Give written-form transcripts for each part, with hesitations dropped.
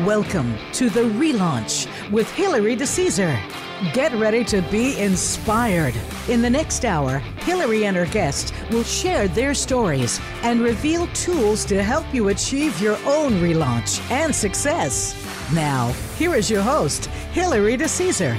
Welcome to The Relaunch with Hilary DeCesar. Get ready to be inspired. In the next hour, Hilary and her guests will share their stories and reveal tools to help you achieve your own relaunch and success. Now, here is your host, Hilary DeCesar.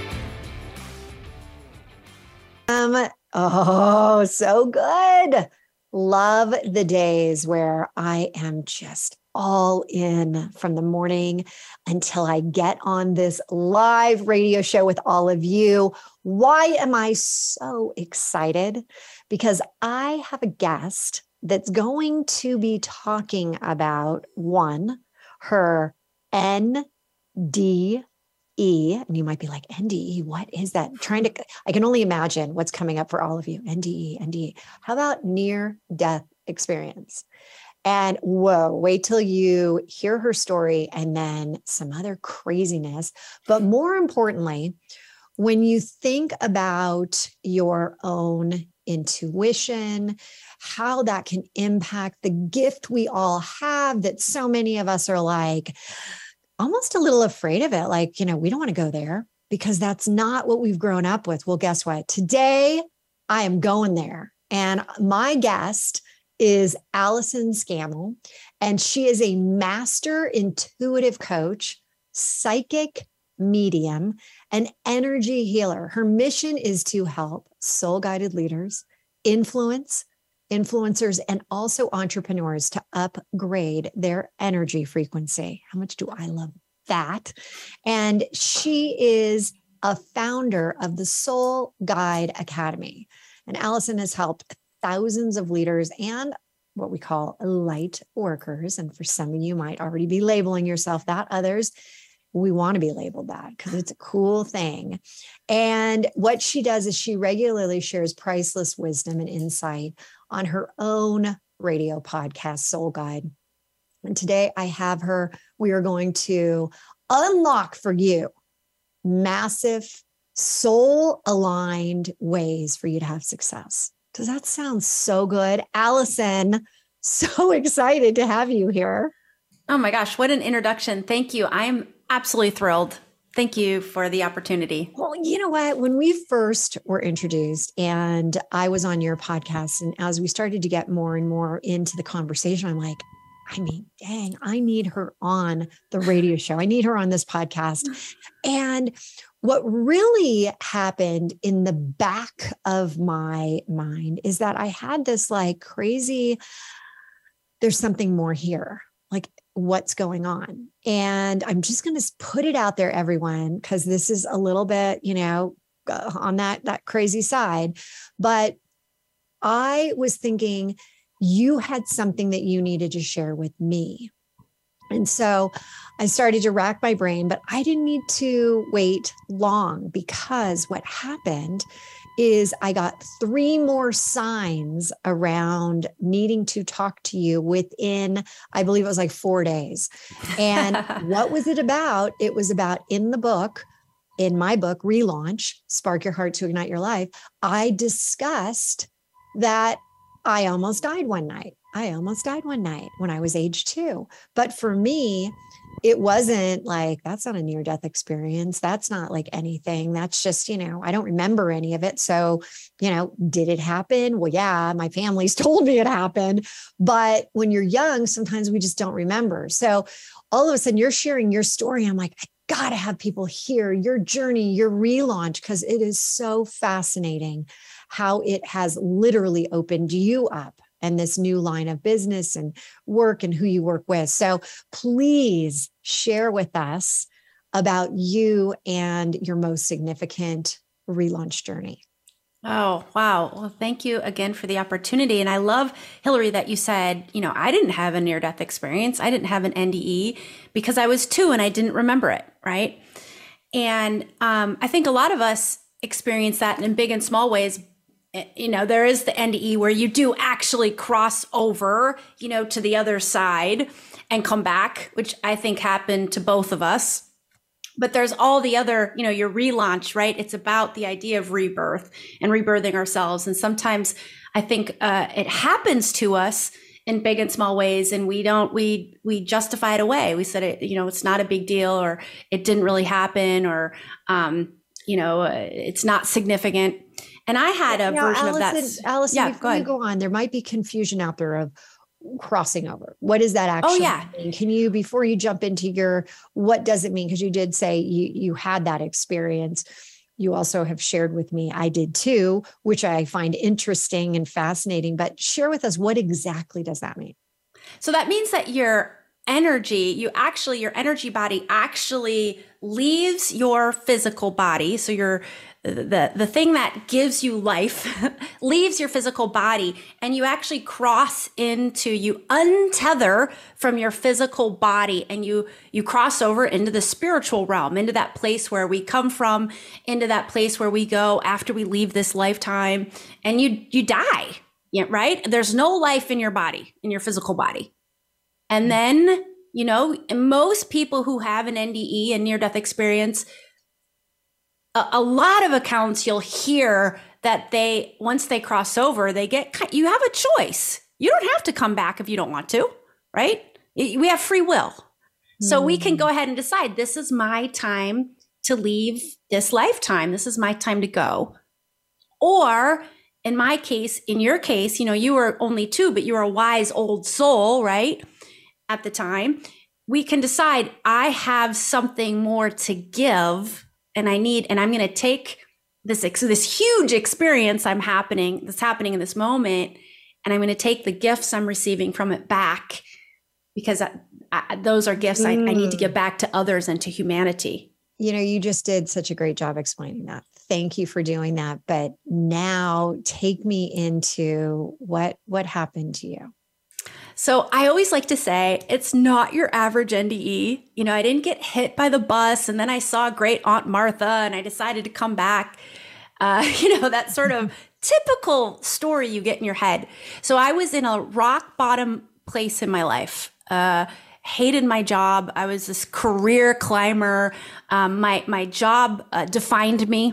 Oh, so good. Love the days where I am just all in from the morning until I get on this live radio show with all of you. Why am I so excited? Because I have a guest that's going to be talking about her NDE. And you might be like, NDE, what is that? I can only imagine what's coming up for all of you. NDE. How about near-death experience? And whoa, wait till you hear her story and then some other craziness. But more importantly, when you think about your own intuition, how that can impact the gift we all have, that so many of us are like, almost a little afraid of it. Like, we don't want to go there because that's not what we've grown up with. Well, guess what? Today, I am going there. And my guest is Allison Scammell, and she is a master intuitive coach, psychic medium, and energy healer. Her mission is to help soul-guided leaders, influencers, and also entrepreneurs to upgrade their energy frequency. How much do I love that? And she is a founder of the Soul Guide Academy. And Allison has helped thousands of leaders and what we call light workers. And for some of you might already be labeling yourself that. Others, we want to be labeled that because it's a cool thing. And what she does is she regularly shares priceless wisdom and insight on her own radio podcast, Soul Guide. And today I have her. We are going to unlock for you massive soul-aligned ways for you to have success. Does that sound so good? Allison, so excited to have you here. Oh my gosh, what an introduction. Thank you. I'm absolutely thrilled. Thank you for the opportunity. Well, you know what? When we first were introduced and I was on your podcast, and as we started to get more and more into the conversation, I'm like, dang, I need her on the radio show. I need her on this podcast. And what really happened in the back of my mind is that I had this like crazy, there's something more here, like what's going on. And I'm just going to put it out there, everyone, because this is a little bit, on that crazy side. But I was thinking you had something that you needed to share with me. And so I started to rack my brain, but I didn't need to wait long because what happened is I got 3 more signs around needing to talk to you within, I believe it was like 4 days. And what was it about? It was about in my book, Relaunch, Spark Your Heart to Ignite Your Life, I discussed that I almost died one night. When I was age 2. But for me, it wasn't like, that's not a near-death experience. That's not like anything. That's just, I don't remember any of it. So, did it happen? Well, yeah, my family's told me it happened. But when you're young, sometimes we just don't remember. So all of a sudden you're sharing your story. I'm like, I got to have people hear your journey, your relaunch, because it is so fascinating how it has literally opened you up and this new line of business and work and who you work with. So please share with us about you and your most significant relaunch journey. Oh, wow. Well, thank you again for the opportunity. And I love, Hilary, that you said, I didn't have a near-death experience. I didn't have an NDE because I was 2 and I didn't remember it, right? And I think a lot of us experience that in big and small ways. There is the NDE where you do actually cross over, to the other side and come back, which I think happened to both of us. But there's all the other, your relaunch, right? It's about the idea of rebirth and rebirthing ourselves. And sometimes I think it happens to us in big and small ways. And we justify it away. We said it, it's not a big deal, or it didn't really happen, or, it's not significant. And I had a version of that. Allison, before you go on, there might be confusion out there of crossing over. What does that actually mean? Can you, before you jump into what does it mean? Because you did say you had that experience. You also have shared with me, I did too, which I find interesting and fascinating, but share with us, what exactly does that mean? So that means that your energy body actually leaves your physical body. So the thing that gives you life leaves your physical body, and you actually you untether from your physical body, and you cross over into the spiritual realm, into that place where we come from, into that place where we go after we leave this lifetime, and you die, right? There's no life in your body, in your physical body. And then, most people who have an NDE, a near-death experience, a lot of accounts you'll hear that once they cross over, you have a choice. You don't have to come back if you don't want to, right? We have free will. So we can go ahead and decide, this is my time to leave this lifetime. This is my time to go. Or in my case, in your case, you were only 2, but you were a wise old soul, right? At the time, we can decide, I have something more to give, and I'm going to take this huge experience that's happening in this moment, and I'm going to take the gifts I'm receiving from it back, because those are gifts I need to give back to others and to humanity. You just did such a great job explaining that. Thank you for doing that. But now take me into what happened to you. So I always like to say, it's not your average NDE. I didn't get hit by the bus and then I saw great Aunt Martha and I decided to come back. That sort of typical story you get in your head. So I was in a rock bottom place in my life. Hated my job. I was this career climber. My job defined me,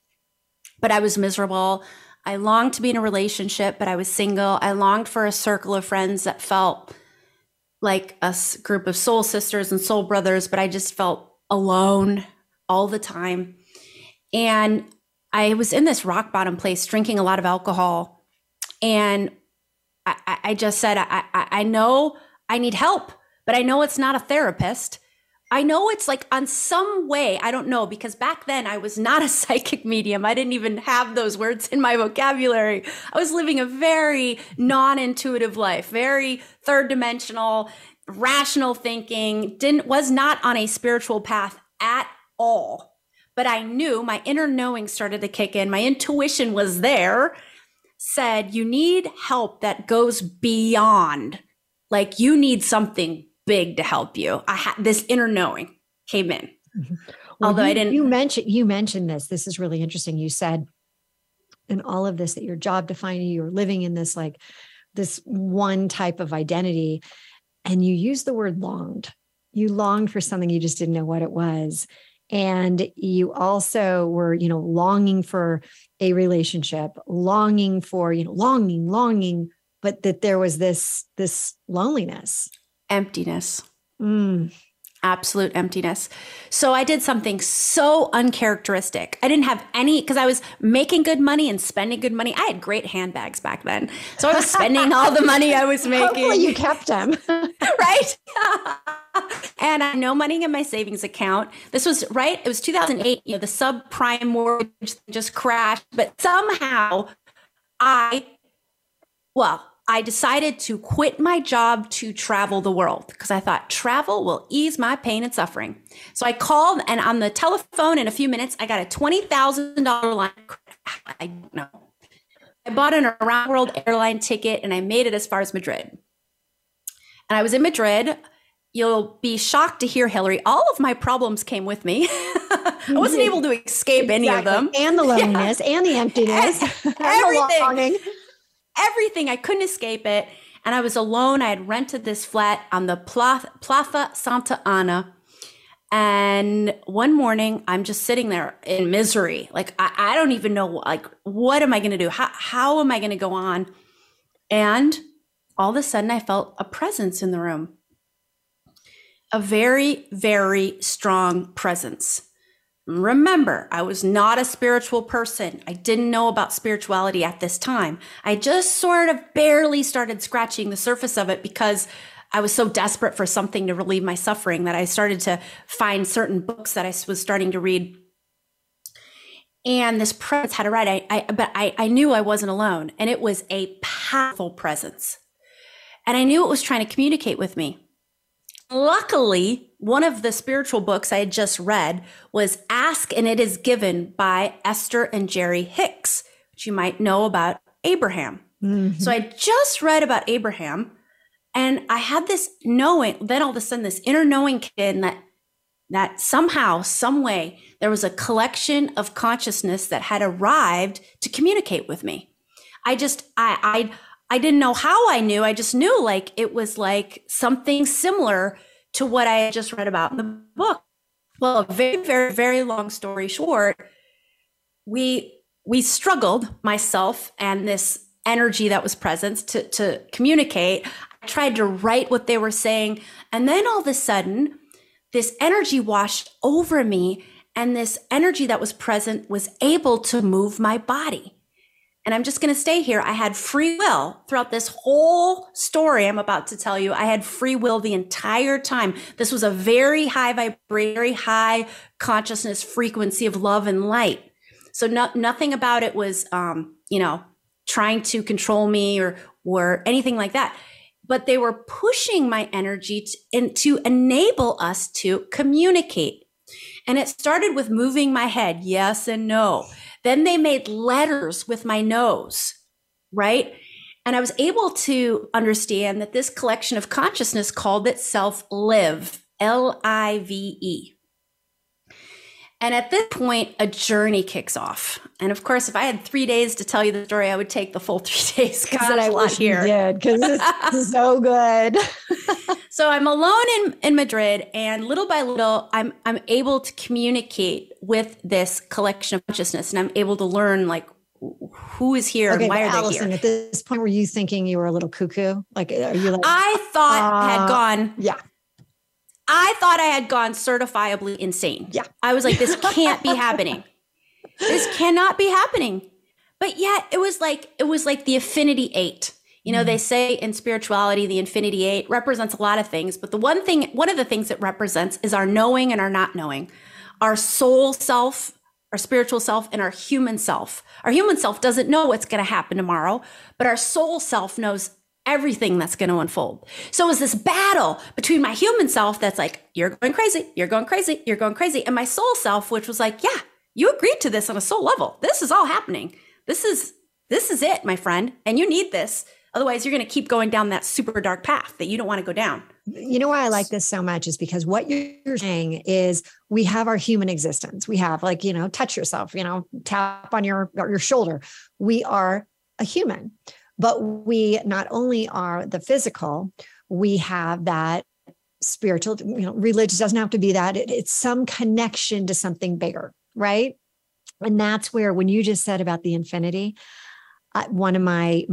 but I was miserable. I longed to be in a relationship, but I was single. I longed for a circle of friends that felt like a group of soul sisters and soul brothers, but I just felt alone all the time. And I was in this rock bottom place, drinking a lot of alcohol. And I just said, I know I need help, but I know it's not a therapist. I know it's like on some way, I don't know, because back then I was not a psychic medium. I didn't even have those words in my vocabulary. I was living a very non-intuitive life, very third dimensional, rational thinking, was not on a spiritual path at all. But I knew, my inner knowing started to kick in. My intuition was there, said, you need help that goes beyond, like you need something big to help you. This inner knowing came in. Well, although I didn't. You mentioned this. This is really interesting. You said in all of this that your job defined you. You're living in this one type of identity, and you used the word longed. You longed for something, you just didn't know what it was, and you also were, longing for a relationship, longing for, longing, but that there was this loneliness. Emptiness. Absolute emptiness. So I did something so uncharacteristic. I didn't have any, because I was making good money and spending good money. I had great handbags back then. So I was spending all the money I was making. Hopefully you kept them. Right? And I had no money in my savings account. This was right. It was 2008. The subprime mortgage just crashed. But somehow I decided to quit my job to travel the world because I thought travel will ease my pain and suffering. So I called, and on the telephone in a few minutes, I got a $20,000 line. I don't know. I bought an around world airline ticket and I made it as far as Madrid. And I was in Madrid. You'll be shocked to hear, Hillary, all of my problems came with me. I wasn't able to escape any of them. And the loneliness and the emptiness. Everything. Everything. I couldn't escape it. And I was alone. I had rented this flat on the Plaza Santa Ana. And one morning, I'm just sitting there in misery. Like, I don't even know, like, what am I going to do? How am I going to go on? And all of a sudden I felt a presence in the room, a very, very strong presence. Remember, I was not a spiritual person. I didn't know about spirituality at this time. I just sort of barely started scratching the surface of it because I was so desperate for something to relieve my suffering that I started to find certain books that I was starting to read. And this presence had arrived. But I knew I wasn't alone, and it was a powerful presence. And I knew it was trying to communicate with me. Luckily, one of the spiritual books I had just read was Ask and It Is Given by Esther and Jerry Hicks, which you might know about Abraham. Mm-hmm. So I just read about Abraham, and I had this knowing, then all of a sudden this inner knowing kid that somehow, some way, there was a collection of consciousness that had arrived to communicate with me. I didn't know how I knew. I just knew like it was like something similar to what I had just read about in the book. Well, a very, very, very long story short, we struggled, myself and this energy that was present, to communicate. I tried to write what they were saying. And then all of a sudden, this energy washed over me, and this energy that was present was able to move my body. And I'm just going to stay here. I had free will throughout this whole story I'm about to tell you. I had free will the entire time. This was a very high vibratory, very high consciousness frequency of love and light. So nothing about it was, trying to control me or anything like that. But they were pushing my energy to enable us to communicate. And it started with moving my head, yes and no. Then they made letters with my nose, right? And I was able to understand that this collection of consciousness called itself Live, Live. And at this point, a journey kicks off. And of course, if I had 3 days to tell you the story, I would take the full 3 days. God, I wish you did, because this is so good. So I'm alone in Madrid, and little by little, I'm able to communicate with this collection of consciousness, and I'm able to learn like who is here and why are Allison, they here. At this point, were you thinking you were a little cuckoo? Like, are you like? I thought I had gone. Yeah. I thought I had gone certifiably insane. Yeah. I was like, this can't be happening. This cannot be happening. But yet it was like the Infinity 8. You know, they say in spirituality, the Infinity 8 represents a lot of things, but one of the things it represents is our knowing and our not knowing, our soul self, our spiritual self, and our human self. Our human self doesn't know what's going to happen tomorrow, but our soul self knows everything that's going to unfold. So it was this battle between my human self that's like, you're going crazy, you're going crazy, you're going crazy. And my soul self, which was like, yeah, you agreed to this on a soul level. This is all happening. This is it, my friend. And you need this. Otherwise, you're going to keep going down that super dark path that you don't want to go down. You know why I like this so much is because what you're saying is we have our human existence. We have like, touch yourself, tap on your shoulder. We are a human. But we not only are the physical, we have that spiritual, religious doesn't have to be that. It's some connection to something bigger, right? And that's where, when you just said about the infinity, one of my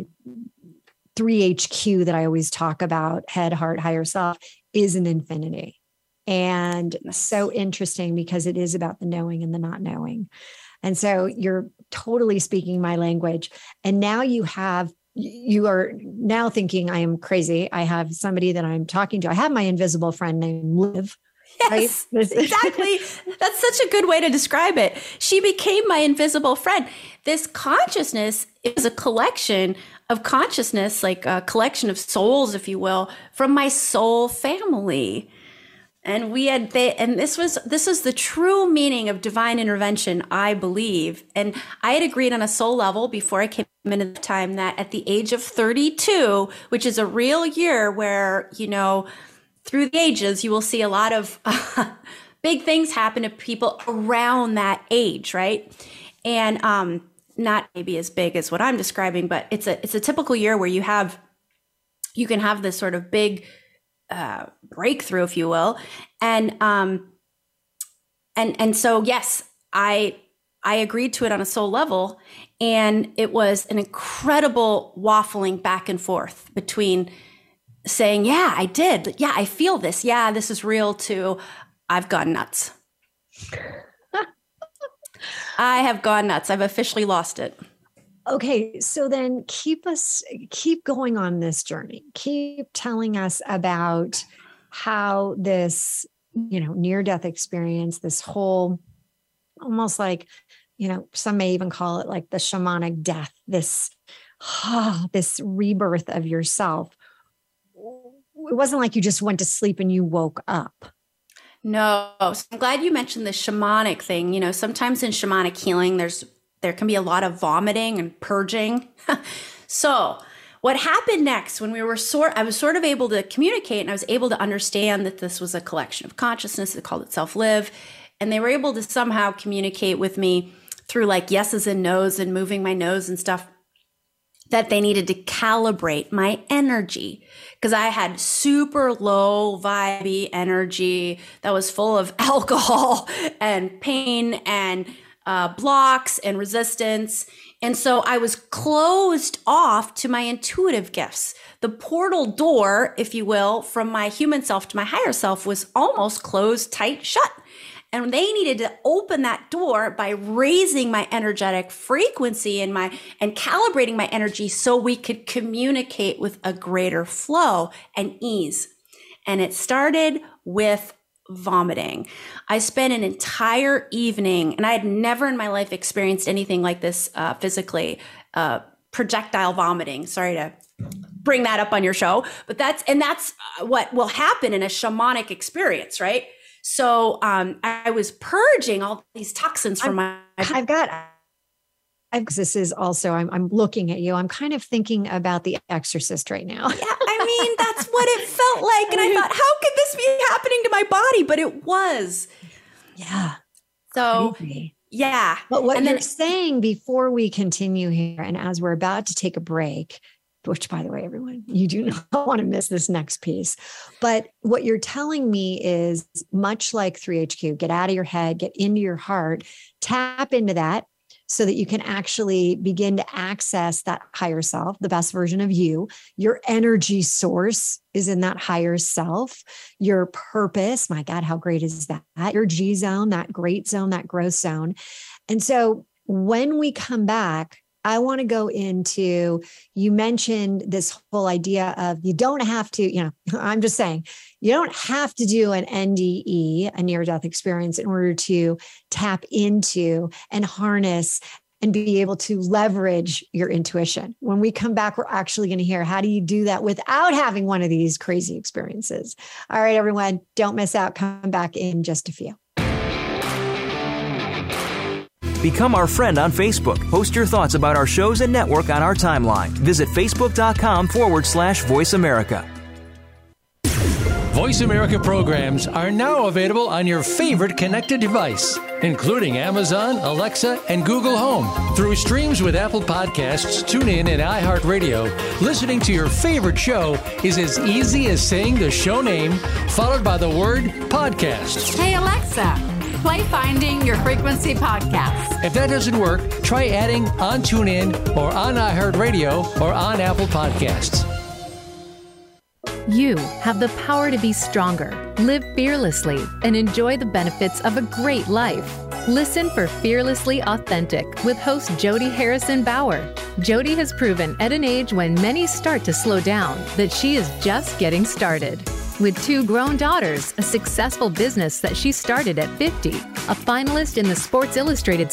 3HQ that I always talk about, head, heart, higher self, is an infinity. And so interesting because it is about the knowing and the not knowing. And so you're totally speaking my language. And now you are now thinking I am crazy. I have somebody that I'm talking to. I have my invisible friend named Liv. Yes, right? Exactly. That's such a good way to describe it. She became my invisible friend. This consciousness is a collection of consciousness, like a collection of souls, if you will, from my soul family. And this is the true meaning of divine intervention, I believe. And I had agreed on a soul level before I came into the time that at the age of 32, which is a real year where, through the ages, you will see a lot of big things happen to people around that age, right? And not maybe as big as what I'm describing, but it's a typical year where you can have this sort of big breakthrough, if you will. And so, yes, I I agreed to it on a soul level. And it was an incredible waffling back and forth between saying, yeah, I did. Yeah, I feel this. Yeah, this is real, to I've gone nuts. I have gone nuts. I've officially lost it. Okay, so then keep going on this journey. Keep telling us about how this, near-death experience, this whole, almost like, some may even call it like the shamanic death, this rebirth of yourself. It wasn't like you just went to sleep and you woke up. No. So I'm glad you mentioned the shamanic thing. Sometimes in shamanic healing, there can be a lot of vomiting and purging. So what happened next when I was sort of able to communicate, and I was able to understand that this was a collection of consciousness that called itself Live. And they were able to somehow communicate with me through like yeses and nos and moving my nose and stuff, that they needed to calibrate my energy, because I had super low vibey energy that was full of alcohol and pain and blocks and resistance. And so I was closed off to my intuitive gifts. The portal door, if you will, from my human self to my higher self was almost closed tight shut. And they needed to open that door by raising my energetic frequency and calibrating my energy so we could communicate with a greater flow and ease. And it started with vomiting. I spent an entire evening, and I had never in my life experienced anything like this physically, projectile vomiting. Sorry to bring that up on your show, but that's what will happen in a shamanic experience, right? So I was purging all these toxins from this is also, I'm looking at you. I'm kind of thinking about The Exorcist right now. Yeah, I mean, that's what it felt like. And I thought, how could this be happening to my body? But it was. Yeah. So, crazy. Yeah. But what you're saying before we continue here, and as we're about to take a break, which, by the way, everyone, you do not want to miss this next piece. But what you're telling me is much like 3HQ, get out of your head, get into your heart, tap into that so that you can actually begin to access that higher self, the best version of you. Your energy source is in that higher self. Your purpose, my God, how great is that? Your G zone, that great zone, that growth zone. And so when we come back, I want to go into, you mentioned this whole idea of you don't have to, I'm just saying, you don't have to do an NDE, a near-death experience, in order to tap into and harness and be able to leverage your intuition. When we come back, we're actually going to hear, how do you do that without having one of these crazy experiences? All right, everyone, don't miss out. Come back in just a few. Become our friend on Facebook. Post your thoughts about our shows and network on our timeline. Visit facebook.com/Voice America. Voice America programs are now available on your favorite connected device, including Amazon, Alexa, and Google Home. Through streams with Apple Podcasts, TuneIn, and iHeartRadio, listening to your favorite show is as easy as saying the show name followed by the word podcast. Hey, Alexa, play Finding Your Frequency podcast. If that doesn't work, try adding on TuneIn or on iHeartRadio or on Apple Podcasts. You have the power to be stronger, live fearlessly, and enjoy the benefits of a great life. Listen for Fearlessly Authentic with host Jody Harrison Bauer. Jody has proven at an age when many start to slow down that she is just getting started. With 2 grown daughters, a successful business that she started at 50, a finalist in the Sports Illustrated.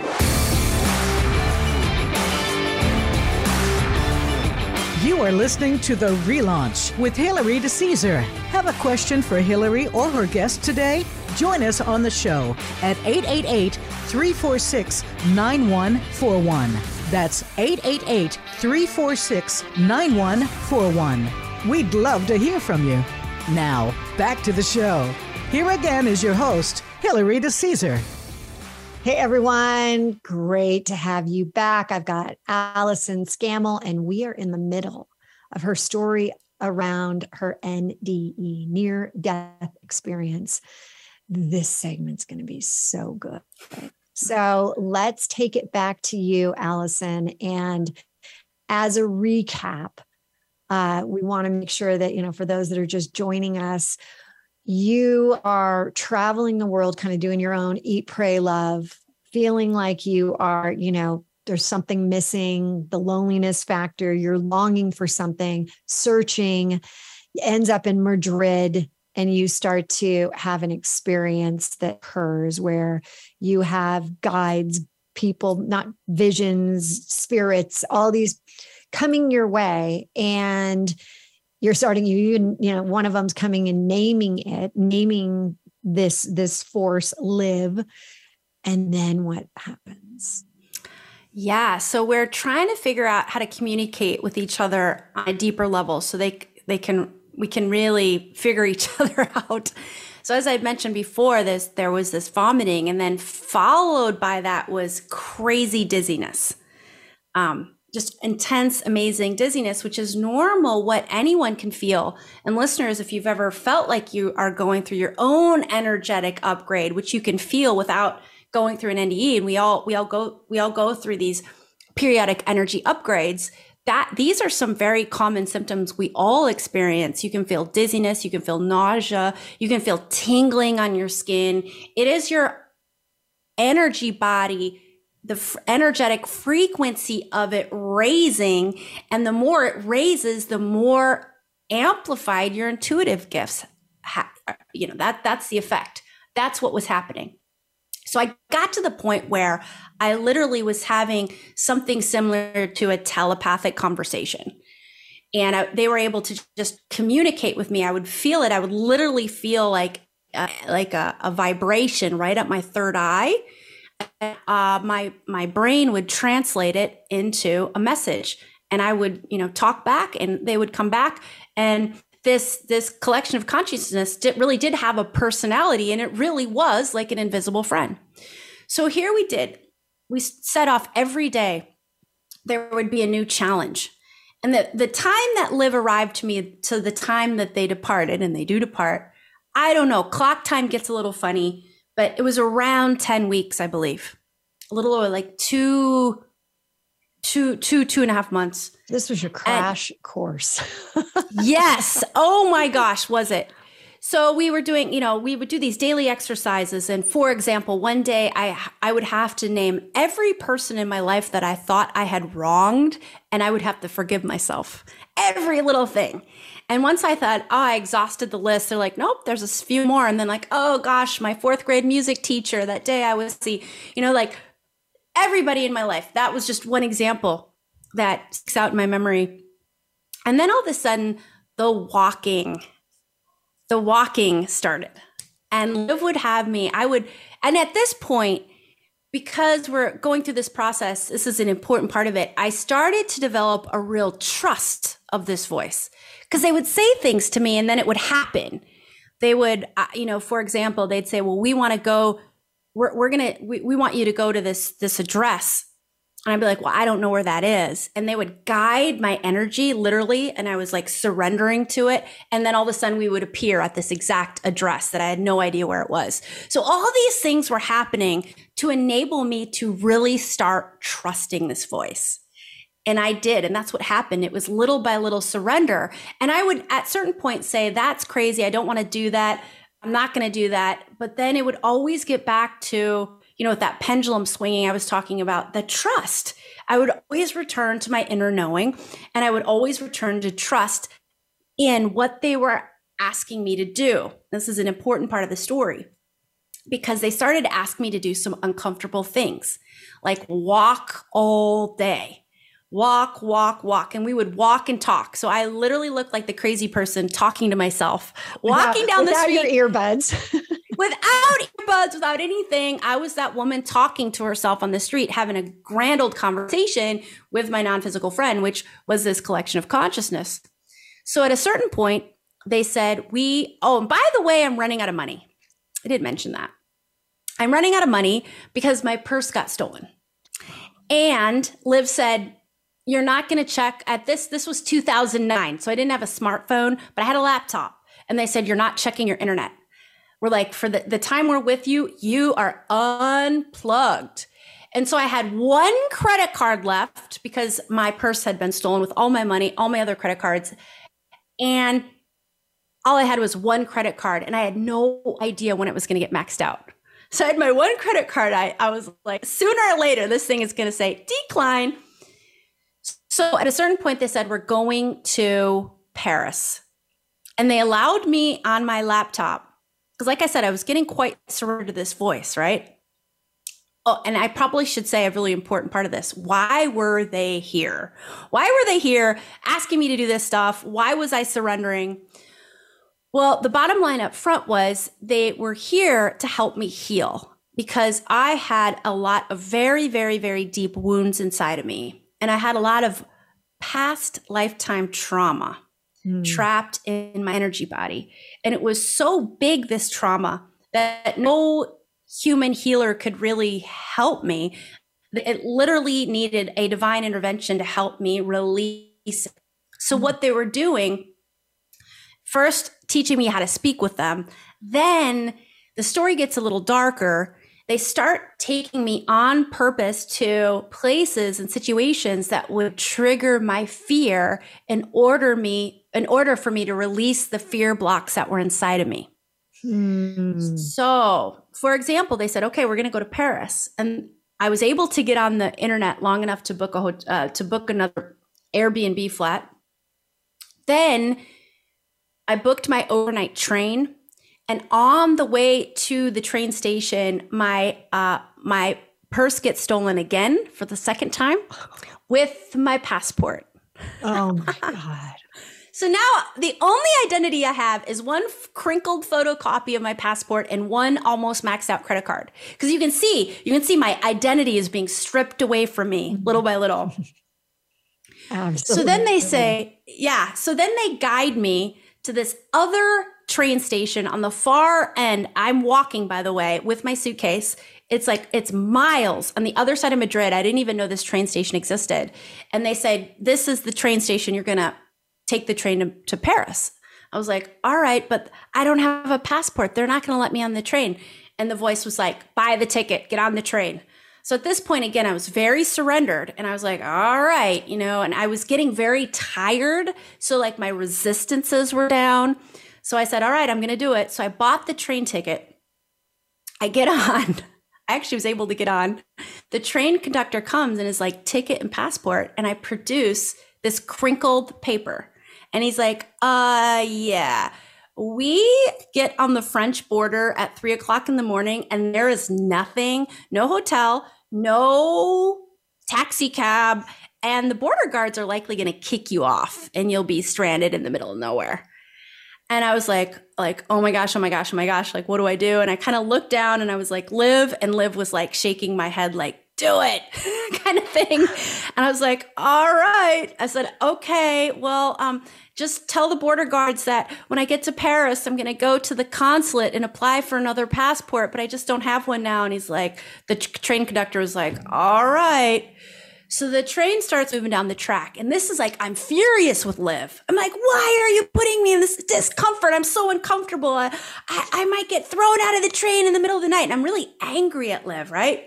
You are listening to The Relaunch with Hilary DeCesar. Have a question for Hilary or her guest today? Join us on the show at 888-346-9141. That's 888-346-9141. We'd love to hear from you. Now, back to the show. Here again is your host, Hilary DeCesar. Hey, everyone. Great to have you back. I've got Allison Scammell, and we are in the middle of her story around her NDE, near-death experience. This segment's going to be so good. So let's take it back to you, Allison. And as a recap, we want to make sure that, you know, for those that are just joining us, you are traveling the world, kind of doing your own eat, pray, love, feeling like you are, you know, there's something missing, the loneliness factor, you're longing for something, searching, ends up in Madrid, and you start to have an experience that occurs where you have guides, people, not visions, spirits, all these coming your way. And you're starting, you know, one of them's coming and naming this force, live. And then what happens? Yeah. So we're trying to figure out how to communicate with each other on a deeper level so we can really figure each other out. So as I mentioned before, there was this vomiting, and then followed by that was crazy dizziness. Just intense, amazing dizziness, which is normal, what anyone can feel. And listeners, if you've ever felt like you are going through your own energetic upgrade, which you can feel without going through an NDE, and we all go through these periodic energy upgrades, that these are some very common symptoms we all experience. You can feel dizziness, you can feel nausea, you can feel tingling on your skin. It is your energy body, the energetic frequency of it raising. And the more it raises, the more amplified your intuitive gifts. You know, that's the effect. That's what was happening. So I got to the point where I literally was having something similar to a telepathic conversation. And they were able to just communicate with me. I would feel it. I would literally feel like a vibration right up my third eye. My brain would translate it into a message, and I would, you know, talk back, and they would come back. And this collection of consciousness really did have a personality, and it really was like an invisible friend. So here we set off every day. There would be a new challenge. And the time that Liv arrived to me to the time that they departed, and they do depart, I don't know, clock time gets a little funny, but it was around 10 weeks, I believe. A little over like two and a half months. This was your crash course. Yes. Oh my gosh, was it? So we were doing, you know, we would do these daily exercises. And for example, one day I would have to name every person in my life that I thought I had wronged, and I would have to forgive myself. Every little thing. And once I thought, I exhausted the list, they're like, nope, there's a few more. And then like, oh gosh, my 4th grade music teacher, that day I was like everybody in my life. That was just one example that sticks out in my memory. And then all of a sudden, the walking started. And Liv would have me, and at this point, because we're going through this process, this is an important part of it, I started to develop a real trust of this voice. Because they would say things to me and then it would happen. They would, you know, for example, they'd say, well, we want to go, we want you to go to this address. And I'd be like, well, I don't know where that is. And they would guide my energy literally. And I was like surrendering to it. And then all of a sudden we would appear at this exact address that I had no idea where it was. So all these things were happening to enable me to really start trusting this voice. And I did. And that's what happened. It was little by little surrender. And I would at certain points say, that's crazy. I don't want to do that. I'm not going to do that. But then it would always get back to, you know, with that pendulum swinging I was talking about, the trust. I would always return to my inner knowing, and I would always return to trust in what they were asking me to do. This is an important part of the story, because they started to ask me to do some uncomfortable things, like walk all day. Walk, walk, walk. And we would walk and talk. So I literally looked like the crazy person talking to myself, walking down the street. Without your earbuds. Without anything. I was that woman talking to herself on the street, having a grand old conversation with my non-physical friend, which was this collection of consciousness. So at a certain point, they said, and by the way, I'm running out of money. I did mention that. I'm running out of money because my purse got stolen. And Liv said, you're not going to check at this. This was 2009. So I didn't have a smartphone, but I had a laptop. And they said, you're not checking your internet. we're like, for the time we're with you, you are unplugged. And so I had one credit card left because my purse had been stolen with all my money, all my other credit cards. And all I had was one credit card, and I had no idea when it was going to get maxed out. So I had my one credit card. I was like, sooner or later, this thing is going to say decline. So at a certain point, they said, we're going to Paris. And they allowed me on my laptop. Because like I said, I was getting quite surrendered to this voice, right? Oh, and I probably should say a really important part of this. Why were they here? Why were they here asking me to do this stuff? Why was I surrendering? Well, the bottom line up front was they were here to help me heal because I had a lot of very, very, very deep wounds inside of me. And I had a lot of past lifetime trauma trapped in my energy body. And it was so big, this trauma, that no human healer could really help me. It literally needed a divine intervention to help me release it. So what they were doing, first teaching me how to speak with them, then the story gets a little darker. They start taking me on purpose to places and situations that would trigger my fear in order for me to release the fear blocks that were inside of me. So, for example, they said, okay, we're going to go to Paris. And I was able to get on the internet long enough to book another Airbnb flat. Then I booked my overnight train. And on the way to the train station, my purse gets stolen again for the second time with my passport. Oh my God. So now the only identity I have is one crinkled photocopy of my passport and one almost maxed out credit card. Because you can see my identity is being stripped away from me little by little. Absolutely. So then they say, so then they guide me to this other train station on the far end. I'm walking, by the way, with my suitcase. It's miles on the other side of Madrid. I didn't even know this train station existed. And they said, this is the train station. You're going to take the train to Paris. I was like, all right, but I don't have a passport. They're not going to let me on the train. And the voice was like, buy the ticket, get on the train. So at this point, again, I was very surrendered and I was like, all right, and I was getting very tired. So like my resistances were down. So I said, all right, I'm going to do it. So I bought the train ticket. I get on. I actually was able to get on. The train conductor comes and is like, ticket and passport. And I produce this crinkled paper. And he's like, yeah, we get on the French border at 3:00 in the morning and there is nothing, no hotel, no taxi cab. And the border guards are likely going to kick you off and you'll be stranded in the middle of nowhere. And I was like, oh my gosh, like, what do I do? And I kind of looked down and I was like, Liv, and Liv was like shaking my head, like, do it kind of thing. And I was like, all right. I said, okay, well, just tell the border guards that when I get to Paris, I'm going to go to the consulate and apply for another passport, but I just don't have one now. And he's like, the train conductor was like, all right. So the train starts moving down the track. And this is like, I'm furious with Liv. I'm like, why are you putting me in this discomfort? I'm so uncomfortable. I might get thrown out of the train in the middle of the night. And I'm really angry at Liv, right?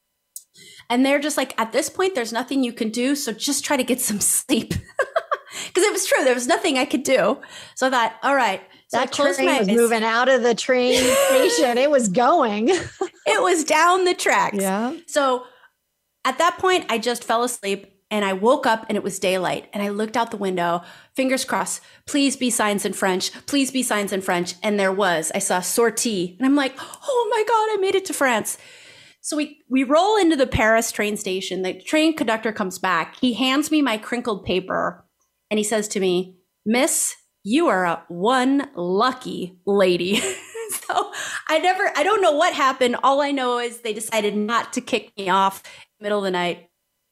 And they're just like, at this point, there's nothing you can do. So just try to get some sleep. Because it was true. There was nothing I could do. So I thought, all right. So that train was moving out of the train station. It was going. It was down the tracks. Yeah. So at that point, I just fell asleep and I woke up and it was daylight. And I looked out the window, fingers crossed, please be signs in French. Please be signs in French. And there was. I saw sortie. And I'm like, oh my God, I made it to France. So we roll into the Paris train station. The train conductor comes back. He hands me my crinkled paper and he says to me, Miss, you are one lucky lady. So I don't know what happened. All I know is they decided not to kick me off in the middle of the night.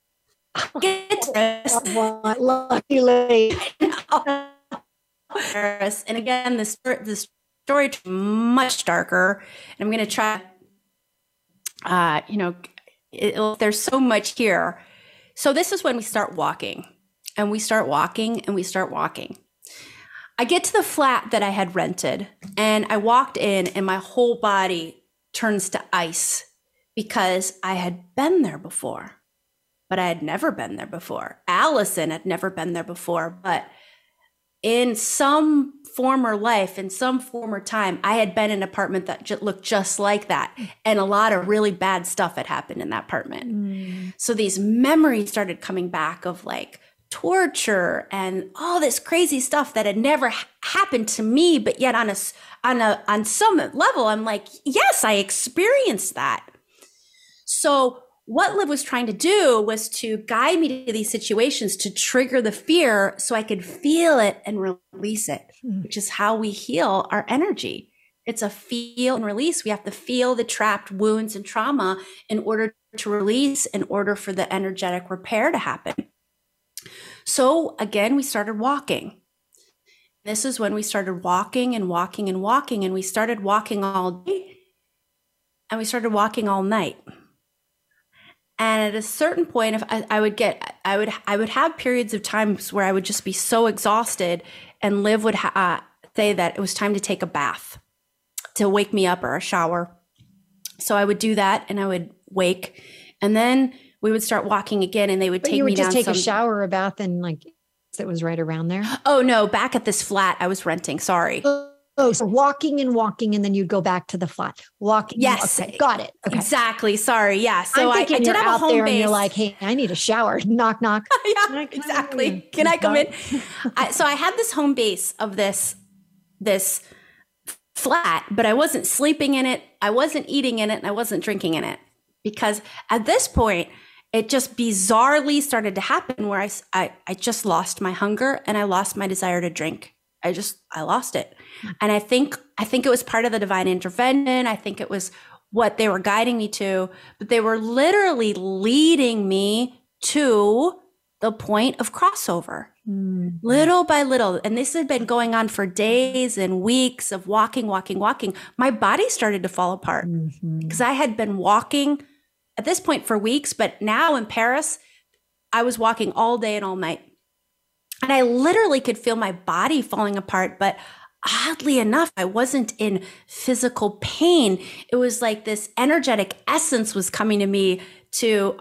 One lucky lady. Paris. And again, the story is much darker. And I'm going to try there's so much here. So this is when we start walking and we start walking and we start walking. I get to the flat that I had rented And I walked in and my whole body turns to ice because I had been there before, but I had never been there before. Allison had never been there before, but in some former life, in some former time, I had been in an apartment that looked just like that. And a lot of really bad stuff had happened in that apartment. So these memories started coming back of like torture and all this crazy stuff that had never happened to me. But yet on some level, I'm like, yes, I experienced that. So what Liv was trying to do was to guide me to these situations to trigger the fear so I could feel it and release it, which is how we heal our energy. It's a feel and release. We have to feel the trapped wounds and trauma in order to release, in order for the energetic repair to happen. So again, we started walking. This is when we started walking and walking and walking, and we started walking all day and we started walking all night. And at a certain point, if I would have periods of times where I would just be so exhausted, and Liv would say that it was time to take a bath to wake me up, or a shower. So I would do that, and I would wake, and then we would start walking again, and they would take me down. You would just take a shower, a bath, and like that was right around there. Oh no, back at this flat I was renting. Sorry. Oh, so walking, and then you'd go back to the flat. Walking. Yes. Okay, got it. Okay. Exactly. Sorry. Yeah. So I did have a home there base. And you're like, hey, I need a shower. Knock, knock. Yeah, exactly. Can I come in? So I had this home base of this flat, but I wasn't sleeping in it. I wasn't eating in it, and I wasn't drinking in it, because at this point, it just bizarrely started to happen where I just lost my hunger and I lost my desire to drink. I lost it. And I think it was part of the divine intervention. I think it was what they were guiding me to, but they were literally leading me to the point of crossover, little by little. And this had been going on for days and weeks of walking. My body started to fall apart because I had been walking at this point for weeks, but now in Paris, I was walking all day and all night. And I literally could feel my body falling apart, but oddly enough, I wasn't in physical pain. It was like this energetic essence was coming to me to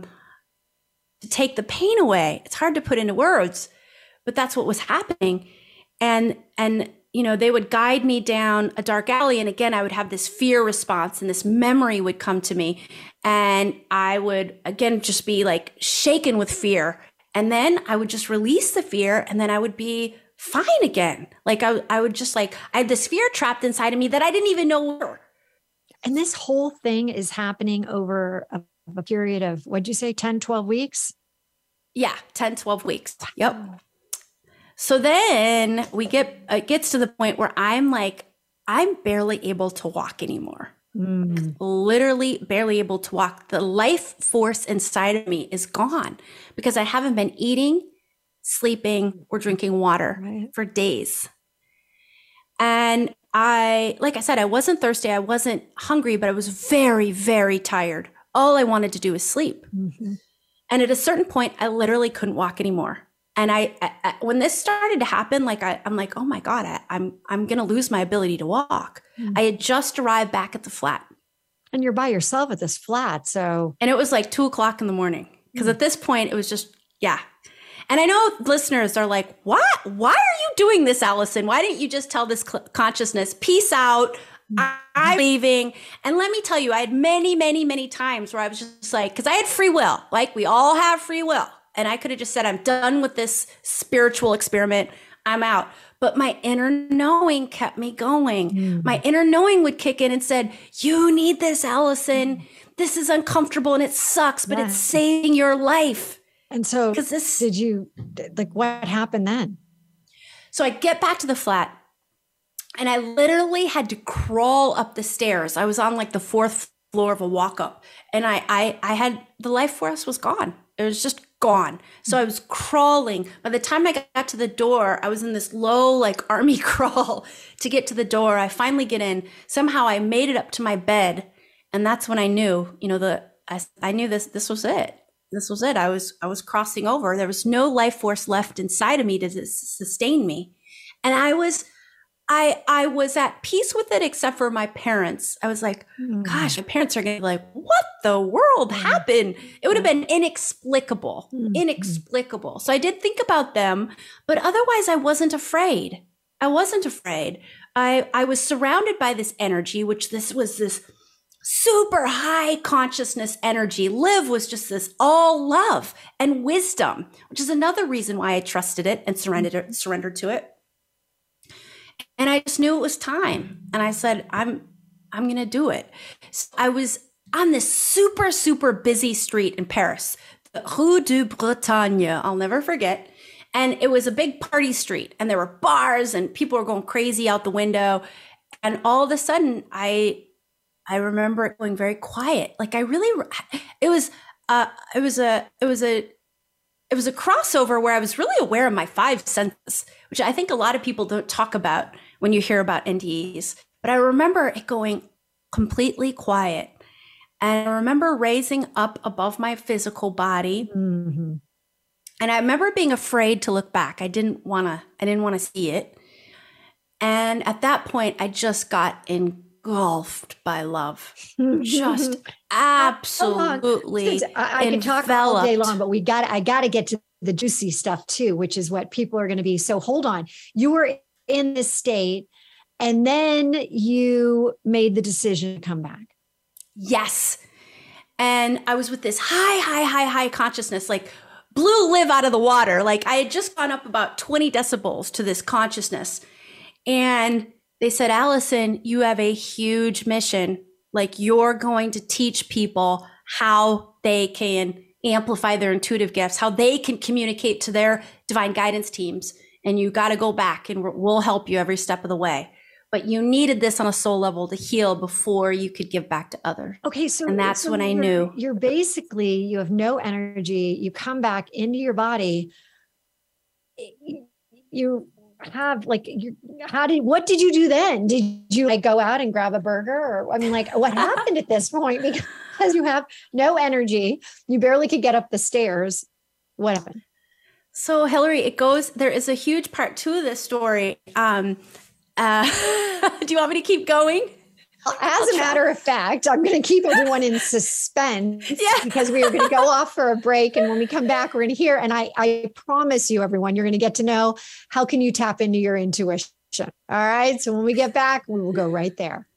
take the pain away. It's hard to put into words, but that's what was happening. And you know, they would guide me down a dark alley. And again, I would have this fear response, and this memory would come to me. And I would, again, just be like shaken with fear. And then I would just release the fear, and then I would be fine again. Like I would just like, I had this fear trapped inside of me that I didn't even know where. And this whole thing is happening over a period of, what'd you say, 10, 12 weeks? Yeah, 10, 12 weeks. Yep. So then it gets to the point where I'm like, I'm barely able to walk anymore. Literally barely able to walk. The life force inside of me is gone because I haven't been eating, sleeping, or drinking water for days. And like I said, I wasn't thirsty. I wasn't hungry, but I was very, very tired. All I wanted to do was sleep. And at a certain point, I literally couldn't walk anymore. And I when this started to happen, like I'm like, oh my God, I'm going to lose my ability to walk. I had just arrived back at the flat. And you're by yourself at this flat. And it was like 2:00 in the morning. Because at this point it was just, yeah. And I know listeners are like, what? Why are you doing this, Allison? Why didn't you just tell this consciousness, peace out, I'm leaving? And let me tell you, I had many, many, many times where I was just like, because I had free will, like we all have free will. And I could have just said, I'm done with this spiritual experiment. I'm out. But my inner knowing kept me going. My inner knowing would kick in and said, you need this, Allison. This is uncomfortable and it sucks, but it's saving your life. And so what happened then? So I get back to the flat and I literally had to crawl up the stairs. I was on like the 4th floor of a walk up, and I had, the life force was gone. It was just gone. So I was crawling. By the time I got to the door, I was in this low, like army crawl to get to the door. I finally get in. Somehow I made it up to my bed. And that's when I knew, you know, I knew this was it. This was it. I was crossing over. There was no life force left inside of me to sustain me. And I was I was at peace with it, except for my parents. I was like, gosh, my parents are going to be like, what the world happened? It would have been inexplicable. So I did think about them, but otherwise I wasn't afraid. I was surrounded by this energy, which was this super high consciousness energy. Liv was just this all love and wisdom, which is another reason why I trusted it and surrendered to it. And I just knew it was time. And I said, I'm going to do it. So I was on this super, super busy street in Paris, the Rue de Bretagne. I'll never forget. And it was a big party street, and there were bars and people were going crazy out the window. And all of a sudden I remember it going very quiet. Like it was a crossover where I was really aware of my 5 senses, which I think a lot of people don't talk about when you hear about NDEs. But I remember it going completely quiet. And I remember raising up above my physical body. Mm-hmm. And I remember being afraid to look back. I didn't want to see it. And at that point, I just got engulfed by love. Just absolutely I can talk all day long, but I got to get to the juicy stuff too, which is what people are going to be. So hold on. You were in this state and then you made the decision to come back. Yes. And I was with this high consciousness, like blew Liv out of the water. Like I had just gone up about 20 decibels to this consciousness. And they said, Allison, you have a huge mission. Like you're going to teach people how they can amplify their intuitive gifts, how they can communicate to their divine guidance teams. And you got to go back and we'll help you every step of the way. But you needed this on a soul level to heal before you could give back to others. Okay. And that's when I knew. You're basically, you have no energy. You come back into your body. You have what did you do then? Did you like go out and grab a burger? Or I mean, like what happened at this point? Because you have no energy. You barely could get up the stairs. What happened? So Hillary, there is a huge part 2 of this story. Do you want me to keep going? As a matter of fact, I'm going to keep everyone in suspense because we are going to go off for a break. And when we come back, we're going to hear, and I promise you, everyone, you're going to get to know how can you tap into your intuition. All right. So when we get back, we will go right there.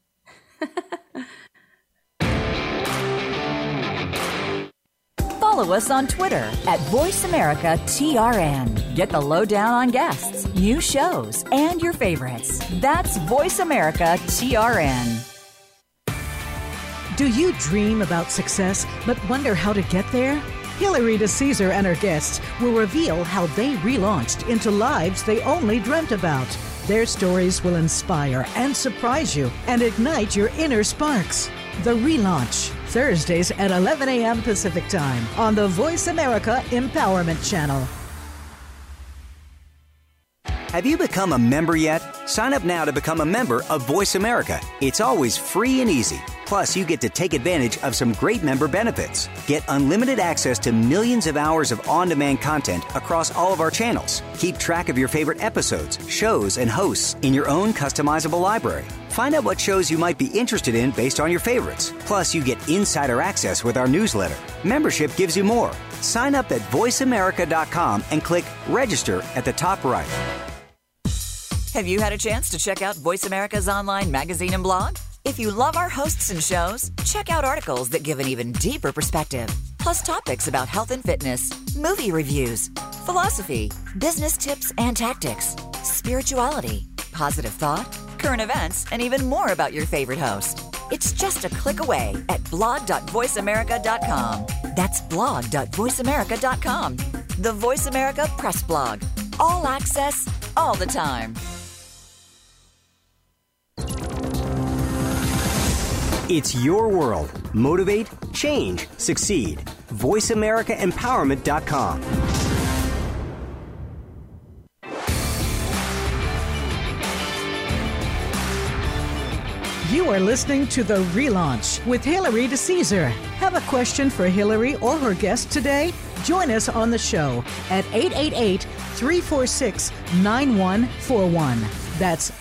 Follow us on Twitter at VoiceAmericaTRN. Get the lowdown on guests, new shows, and your favorites. That's VoiceAmericaTRN. Do you dream about success but wonder how to get there? Hillary DeCesar and her guests will reveal how they relaunched into lives they only dreamt about. Their stories will inspire and surprise you and ignite your inner sparks. The Relaunch, Thursdays at 11 a.m. Pacific Time on the Voice America Empowerment Channel. Have you become a member yet? Sign up now to become a member of Voice America. It's always free and easy. Plus, you get to take advantage of some great member benefits. Get unlimited access to millions of hours of on-demand content across all of our channels. Keep track of your favorite episodes, shows, and hosts in your own customizable library. Find out what shows you might be interested in based on your favorites. Plus, you get insider access with our newsletter. Membership gives you more. Sign up at voiceamerica.com and click register at the top right. Have you had a chance to check out Voice America's online magazine and blog? If you love our hosts and shows, check out articles that give an even deeper perspective. Plus topics about health and fitness, movie reviews, philosophy, business tips and tactics, spirituality, positive thought, current events, and even more about your favorite host. It's just a click away at blog.voiceamerica.com. That's blog.voiceamerica.com. The Voice America Press Blog. All access, all the time. It's your world. Motivate, change, succeed. VoiceAmericaEmpowerment.com. You are listening to The Relaunch with Hillary DeCesar. Have a question for Hillary or her guest today? Join us on the show at 888-346-9141. That's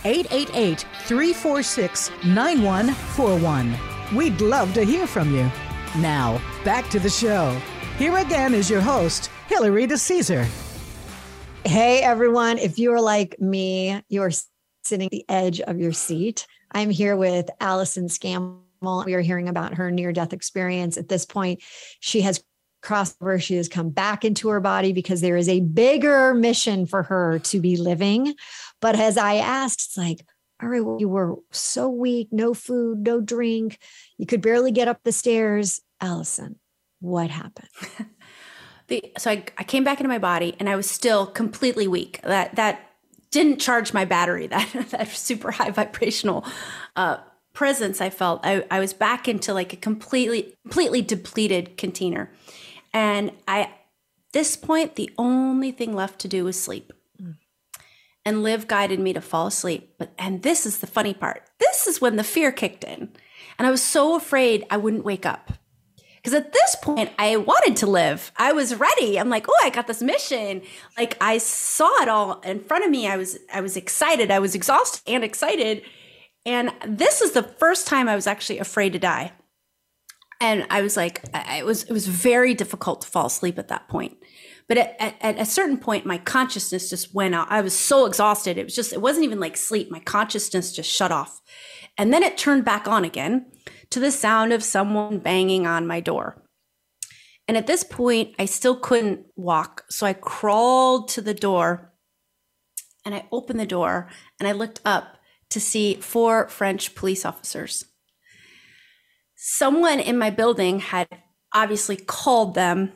888-346-9141. We'd love to hear from you. Now, back to the show. Here again is your host, Hillary DeCesar. Hey, everyone. If you're like me, you're sitting at the edge of your seat. I'm here with Allison Scammell. We are hearing about her near-death experience. At this point, she has crossed over. She has come back into her body because there is a bigger mission for her to be living. But as I asked, it's like, all right, well, you were so weak, no food, no drink. You could barely get up the stairs. Allison, what happened? So I came back into my body and I was still completely weak. That didn't charge my battery, that super high vibrational presence I felt. I was back into like a completely depleted container. And at this point, the only thing left to do was sleep. And Liv guided me to fall asleep. And this is the funny part. This is when the fear kicked in. And I was so afraid I wouldn't wake up. Because at this point, I wanted to live. I was ready. I'm like, oh, I got this mission. Like I saw it all in front of me. I was excited. I was exhausted and excited. And this is the first time I was actually afraid to die. And I was like, it was very difficult to fall asleep at that point. But at a certain point, my consciousness just went out. I was so exhausted. It wasn't even like sleep. My consciousness just shut off. And then it turned back on again to the sound of someone banging on my door. And at this point, I still couldn't walk. So I crawled to the door and I opened the door and I looked up to see 4 French police officers. Someone in my building had obviously called them,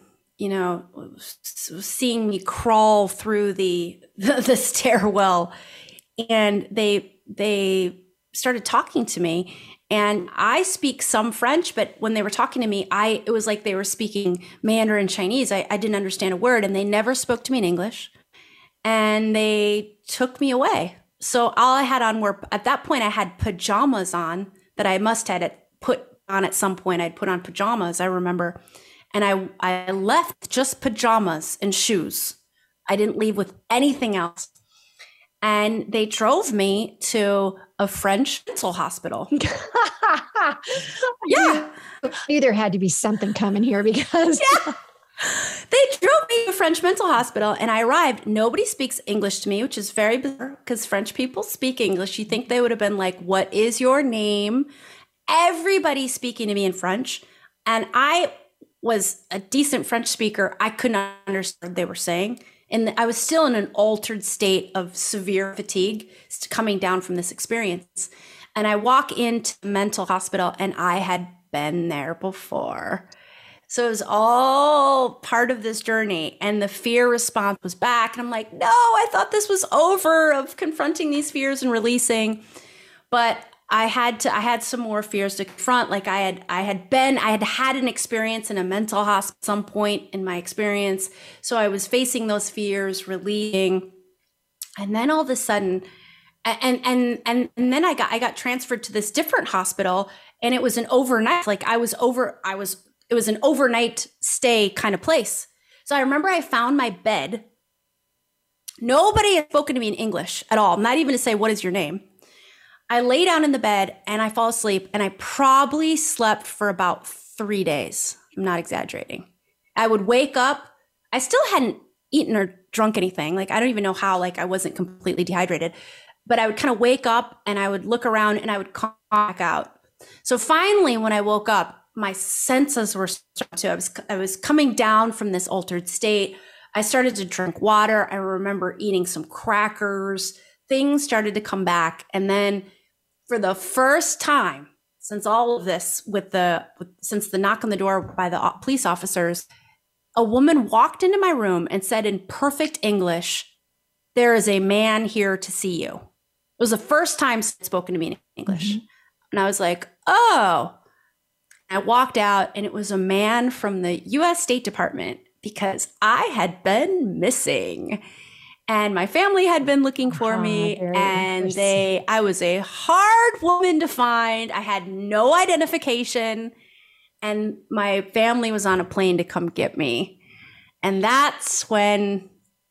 seeing me crawl through the stairwell, and they started talking to me. And I speak some French, but when they were talking to me, it was like they were speaking Mandarin Chinese. I didn't understand a word, and they never spoke to me in English. And they took me away. So all I had on at that point, I had pajamas on that I must have put on at some point. I'd put on pajamas, I remember. And I left just pajamas and shoes. I didn't leave with anything else. And they drove me to a French mental hospital. Yeah. I knew there had to be something coming here because... Yeah. They drove me to a French mental hospital and I arrived. Nobody speaks English to me, which is very bizarre because French people speak English. You think they would have been like, what is your name? Everybody's speaking to me in French. And I was a decent French speaker. I could not understand what they were saying. And I was still in an altered state of severe fatigue coming down from this experience. And I walk into the mental hospital and I had been there before. So it was all part of this journey. And the fear response was back. And I'm like, no, I thought this was over of confronting these fears and releasing. But I had some more fears to confront. Like I had an experience in a mental hospital at some point in my experience. So I was facing those fears, releasing. And then all of a sudden, and then I got transferred to this different hospital, and it was an overnight, it was an overnight stay kind of place. So I remember I found my bed. Nobody had spoken to me in English at all, not even to say, what is your name? I lay down in the bed and I fall asleep, and I probably slept for about 3 days. I'm not exaggerating. I would wake up. I still hadn't eaten or drunk anything. Like, I don't even know how, like I wasn't completely dehydrated, but I would kind of wake up and I would look around and I would come back out. So finally, when I woke up, my senses were starting to, I was coming down from this altered state. I started to drink water. I remember eating some crackers. Things started to come back. And then for the first time since all of this, since the knock on the door by the police officers, a woman walked into my room and said in perfect English, "There is a man here to see you." It was the first time spoken to me in English. Mm-hmm. And I was like, oh. I walked out, and it was a man from the U.S. State Department, because I had been missing. And my family had been looking for me, and I was a hard woman to find. I had no identification, and my family was on a plane to come get me. And that's when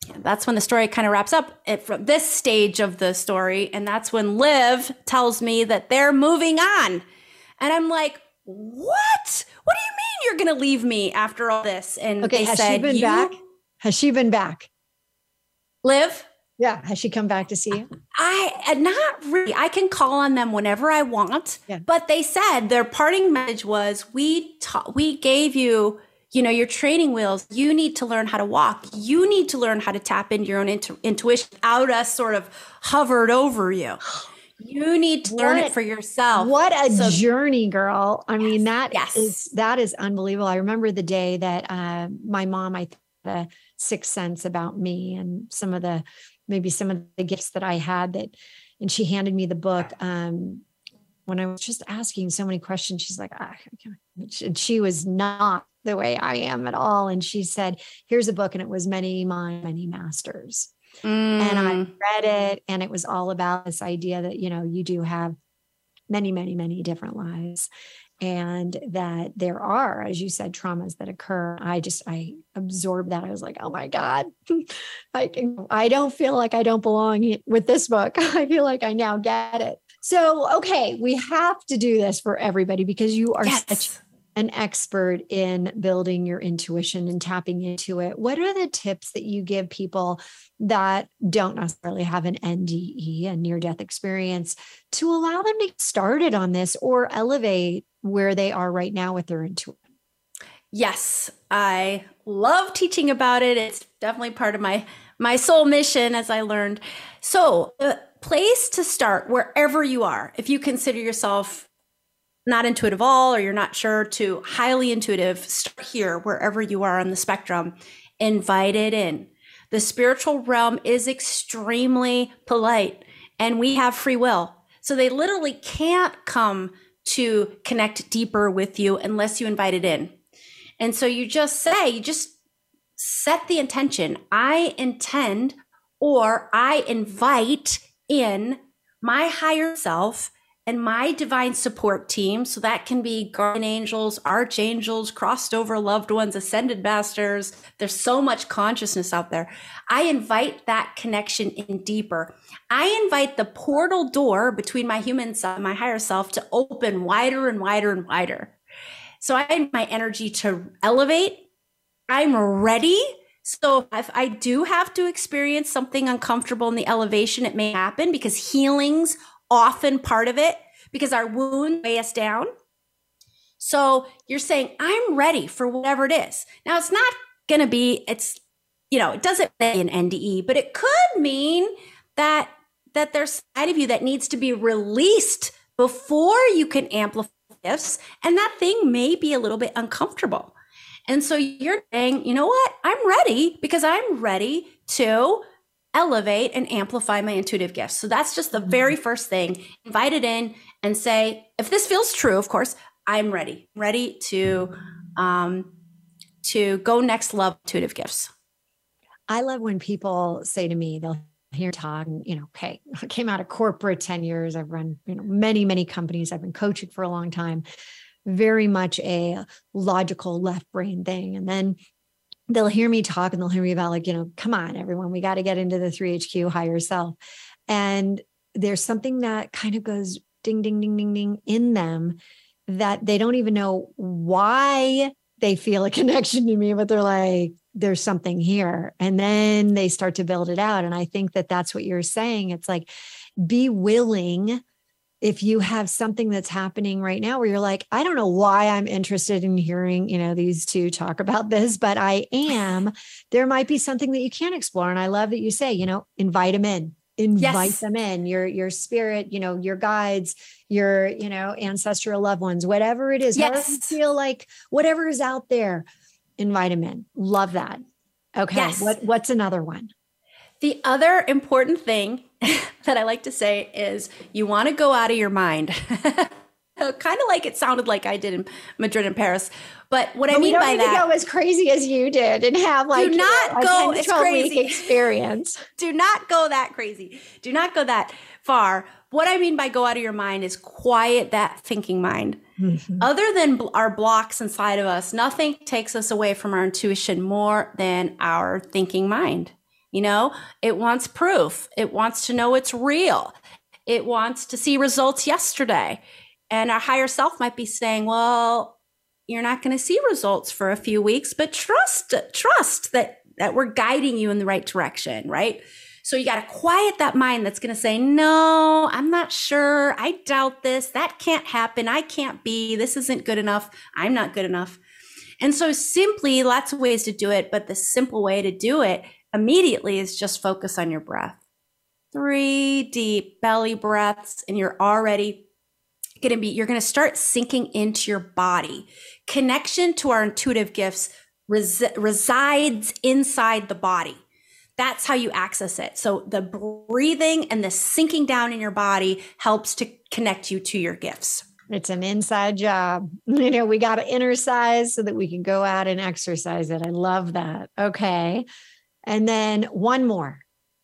that's when the story kind of wraps up from this stage of the story. And that's when Liv tells me that they're moving on. And I'm like, what? What do you mean you're going to leave me after all this? And okay, has she been back? Has she been back? Liv? Yeah. Has she come back to see you? Not really. I can call on them whenever I want. Yeah. But they said their parting message was, we gave you, your training wheels. You need to learn how to walk. You need to learn how to tap into your own intuition without us sort of hovered over you. You need to learn it for yourself. What a journey, girl. I mean, that is unbelievable. I remember the day that my mom, I had a sixth sense about me and some of the gifts that I had and she handed me the book. When I was just asking so many questions, she's like, she was not the way I am at all. And she said, here's a book. And it was Many Minds, Many Masters. And I read it, and it was all about this idea that, you do have many, many, many different lives, and that there are, as you said, traumas that occur. I absorbed that. I was like, oh my God, I don't feel like I don't belong with this book. I feel like I now get it. So, okay, we have to do this for everybody because you are such an expert in building your intuition and tapping into it. What are the tips that you give people that don't necessarily have an NDE, a near-death experience, to allow them to get started on this or elevate where they are right now with their intuition? Yes, I love teaching about it. It's definitely part of my soul mission, as I learned. So the place to start, wherever you are, if you consider yourself not intuitive at all, or you're not sure, to highly intuitive, start here, wherever you are on the spectrum. Invite it in. The spiritual realm is extremely polite, and we have free will. So they literally can't come to connect deeper with you unless you invite it in. And so you just set the intention. I intend, or I invite in my higher self and my divine support team. So that can be guardian angels, archangels, crossed over loved ones, ascended masters. There's so much consciousness out there. I invite that connection in deeper. I invite the portal door between my human self and my higher self to open wider and wider and wider. So I need my energy to elevate. I'm ready. So if I do have to experience something uncomfortable in the elevation, it may happen because healing's often part of it, because our wounds weigh us down. So you're saying, I'm ready for whatever it is. Now, it's not going to be, it doesn't mean an NDE, but it could mean that there's a side of you that needs to be released before you can amplify gifts. And that thing may be a little bit uncomfortable. And so you're saying, you know what? I'm ready because I'm ready to elevate and amplify my intuitive gifts. So that's just the very first thing. Invite it in and say, if this feels true, of course, I'm ready to go next level intuitive gifts. I love when people say to me, they'll hear talk, okay, I came out of corporate 10 years. I've run, many, many companies. I've been coaching for a long time, very much a logical left brain thing. And then they'll hear me talk and they'll hear me about come on, everyone, we got to get into the 3HQ higher self. And there's something that kind of goes ding, ding, ding, ding, ding in them that they don't even know why they feel a connection to me, but they're like, there's something here. And then they start to build it out. And I think that that's what you're saying. It's like, be willing. If you have something that's happening right now where you're like, I don't know why I'm interested in hearing, these two talk about this, but I am, there might be something that you can explore. And I love that you say, invite them in, them in, your spirit, your guides, your, ancestral loved ones, whatever it is, however you feel like, whatever is out there, invite them in. Love that. Okay. Yes. What's another one? The other important thing that I like to say is you want to go out of your mind. Kind of like it sounded like I did in Madrid and Paris. But what I mean by that, we don't need to go as crazy as you did and have do not go as crazy experience. Do not go that crazy. Do not go that far. What I mean by go out of your mind is quiet that thinking mind. Mm-hmm. Other than our blocks inside of us, nothing takes us away from our intuition more than our thinking mind. You know, it wants proof. It wants to know it's real. It wants to see results yesterday. And our higher self might be saying, well, you're not going to see results for a few weeks, but trust that we're guiding you in the right direction, right? So you got to quiet that mind that's going to say, no, I'm not sure. I doubt this. That can't happen. I can't be. This isn't good enough. I'm not good enough. And so simply, lots of ways to do it, but the simple way to do it immediately is just focus on your breath. 3 deep belly breaths, and you're going to start sinking into your body. Connection to our intuitive gifts resides inside the body. That's how you access it. So the breathing and the sinking down in your body helps to connect you to your gifts. It's an inside job. You know, we got to inner size so that we can go out and exercise it. I love that. Okay. And then one more.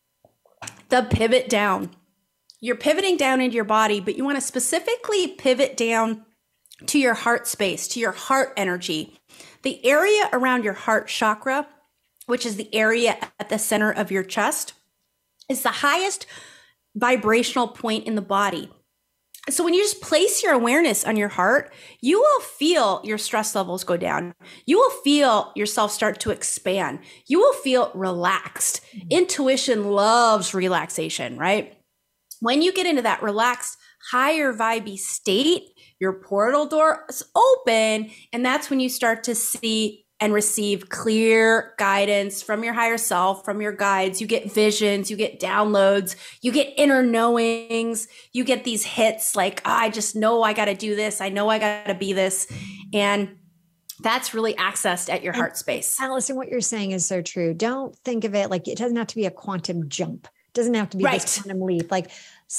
The pivot down. You're pivoting down into your body, but you want to specifically pivot down to your heart space, to your heart energy. The area around your heart chakra, which is the area at the center of your chest, is the highest vibrational point in the body. So when you just place your awareness on your heart, you will feel your stress levels go down. You will feel yourself start to expand. You will feel relaxed. Intuition loves relaxation, right? When you get into that relaxed, higher vibey state, your portal door is open, and that's when you start to see and receive clear guidance from your higher self, from your guides. You get visions, you get downloads, you get inner knowings, you get these hits like, I just know I got to do this. I know I got to be this. And that's really accessed at your heart space. Allison, what you're saying is so true. Don't think of it like it doesn't have to be a quantum jump. It doesn't have to be this quantum leap. Like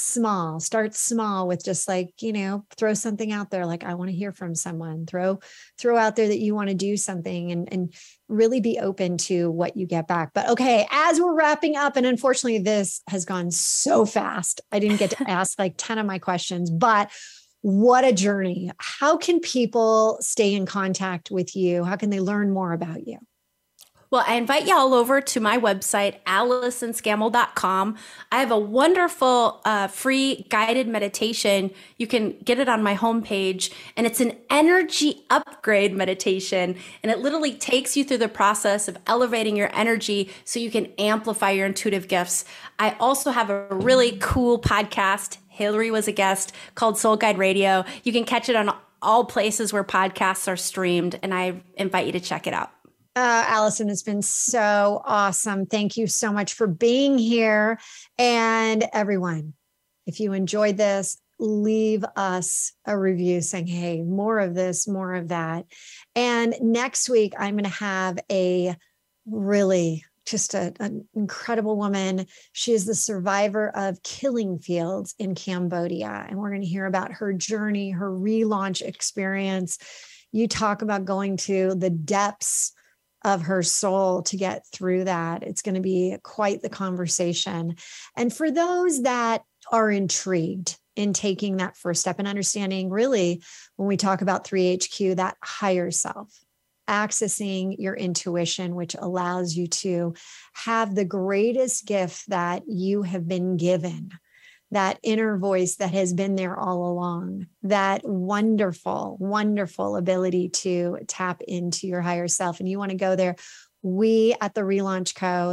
start small with just like, you know, throw something out there. Like, I want to hear from someone, throw out there that you want to do something and really be open to what you get back. But okay, as we're wrapping up, and unfortunately this has gone so fast, I didn't get to ask like 10 of my questions, but what a journey. How can people stay in contact with you? How can they learn more about you? Well, I invite you all over to my website, AllisonScammell.com. I have a wonderful free guided meditation. You can get it on my homepage, and it's an energy upgrade meditation. And it literally takes you through the process of elevating your energy so you can amplify your intuitive gifts. I also have a really cool podcast. Hillary was a guest, called Soul Guide Radio. You can catch it on all places where podcasts are streamed, and I invite you to check it out. Allison, it's been so awesome. Thank you so much for being here. And everyone, if you enjoyed this, leave us a review saying, hey, more of this, more of that. And next week, I'm going to have a really just an incredible woman. She is the survivor of killing fields in Cambodia. And we're going to hear about her journey, her relaunch experience. You talk about going to the depths of her soul to get through that. It's going to be quite the conversation. And for those that are intrigued in taking that first step and understanding, really, when we talk about 3HQ, that higher self, accessing your intuition, which allows you to have the greatest gift that you have been given, that inner voice that has been there all along, that wonderful, wonderful ability to tap into your higher self. And you want to go there. We at the Relaunch Co,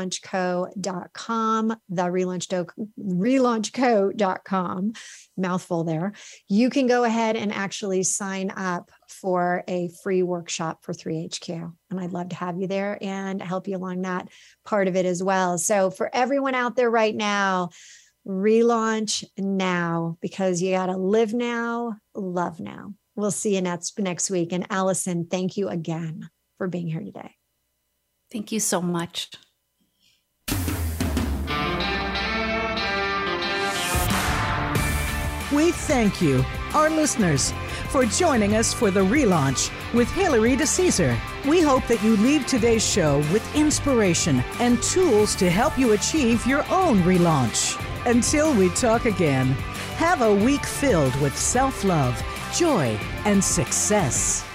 relaunchco.com, relaunchco.com, mouthful there. You can go ahead and actually sign up for a free workshop for 3HQ. And I'd love to have you there and help you along that part of it as well. So for everyone out there right now, relaunch now, because you got to live now, love now. We'll see you next week. And Allison, thank you again for being here today. Thank you so much. We thank you, our listeners, for joining us for the relaunch with Hillary DeCesar. We hope that you leave today's show with inspiration and tools to help you achieve your own relaunch. Until we talk again, have a week filled with self-love, joy, and success.